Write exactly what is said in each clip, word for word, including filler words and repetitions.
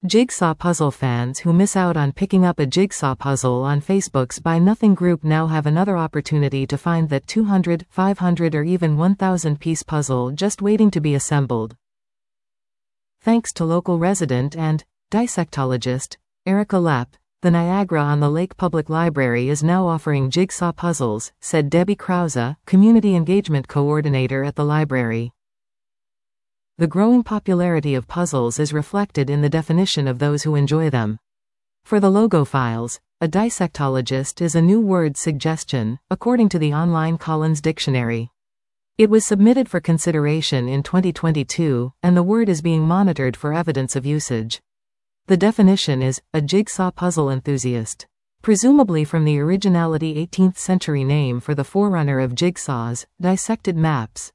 Jigsaw puzzle fans who miss out on picking up a jigsaw puzzle on Facebook's Buy Nothing group now have another opportunity to find that two hundred, five hundred or even one thousand piece puzzle just waiting to be assembled. Thanks to local resident and dissectologist Erica Lepp, the Niagara-on-the-Lake Public Library is now offering jigsaw puzzles, said Debbie Krause, Community Engagement Coordinator at the library. The growing popularity of puzzles is reflected in the definition of those who enjoy them. For the Logophiles, a dissectologist is a new word suggestion, according to the online Collins Dictionary. It was submitted for consideration in twenty twenty-two, and the word is being monitored for evidence of usage. The definition is, a jigsaw puzzle enthusiast. Presumably from the originality eighteenth century name for the forerunner of jigsaws, dissected maps.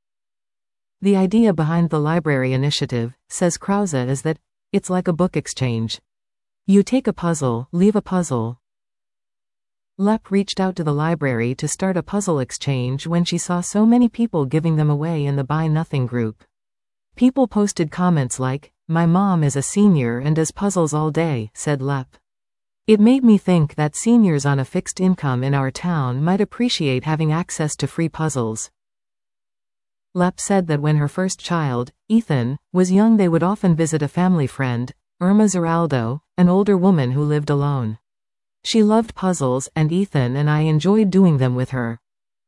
The idea behind the library initiative, says Krause, is that it's like a book exchange. You take a puzzle, leave a puzzle. Lepp reached out to the library to start a puzzle exchange when she saw so many people giving them away in the Buy Nothing group. People posted comments like, "My mom is a senior and does puzzles all day," said Lepp. It made me think that seniors on a fixed income in our town might appreciate having access to free puzzles. Lepp said that when her first child, Ethan, was young they would often visit a family friend, Irma Zeraldo, an older woman who lived alone. She loved puzzles and Ethan and I enjoyed doing them with her.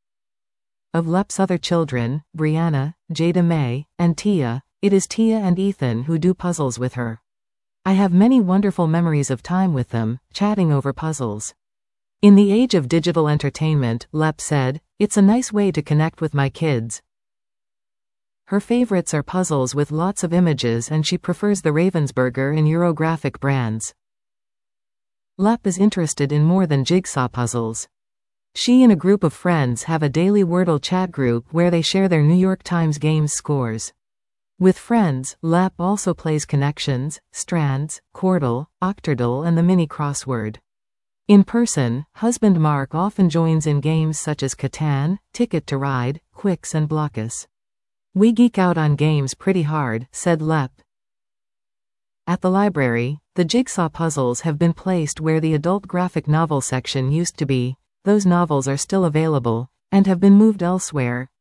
Of Lepp's other children, Brianna, Jada May, and Tia, it is Tia and Ethan who do puzzles with her. I have many wonderful memories of time with them, chatting over puzzles. In the age of digital entertainment, Lepp said, it's a nice way to connect with my kids. Her favorites are puzzles with lots of images and she prefers the Ravensburger and Eurographic brands. Lepp is interested in more than jigsaw puzzles. She and a group of friends have a daily Wordle chat group where they share their New York Times games scores. With friends, Lepp also plays Connections, Strands, Quordle, Octordle and the mini crossword. In person, husband Mark often joins in games such as Catan, Ticket to Ride, Quicks and Blockus. We geek out on games pretty hard, said Lepp. At the library, the jigsaw puzzles have been placed where the adult graphic novel section used to be. Those novels are still available, and have been moved elsewhere.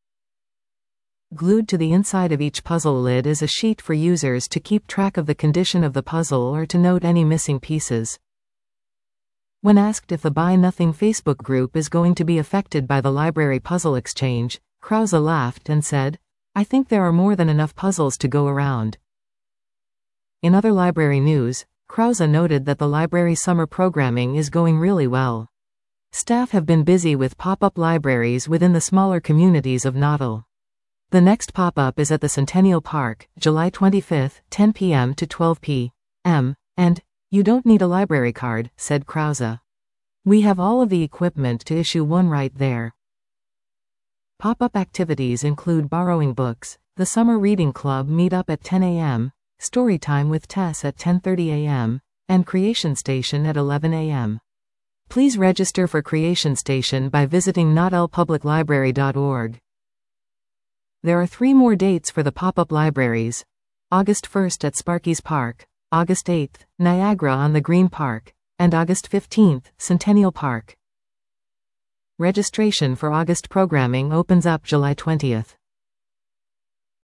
Glued to the inside of each puzzle lid is a sheet for users to keep track of the condition of the puzzle or to note any missing pieces. When asked if the Buy Nothing Facebook group is going to be affected by the library puzzle exchange, Krause laughed and said, I think there are more than enough puzzles to go around. In other library news, Krause noted that the library's summer programming is going really well. Staff have been busy with pop-up libraries within the smaller communities of Noddle. The next pop-up is at the Centennial Park, July twenty-fifth, ten p m to twelve p m, and, you don't need a library card, said Krause. We have all of the equipment to issue one right there. Pop-up activities include borrowing books, the Summer Reading Club meet-up at ten a m, Storytime with Tess at ten thirty a m, and Creation Station at eleven a m Please register for Creation Station by visiting noddle public library dot org. There are three more dates for the pop-up libraries. August first at Sparky's Park, August eighth, Niagara on the Green Park, and August fifteenth, Centennial Park. Registration for August programming opens up July twentieth.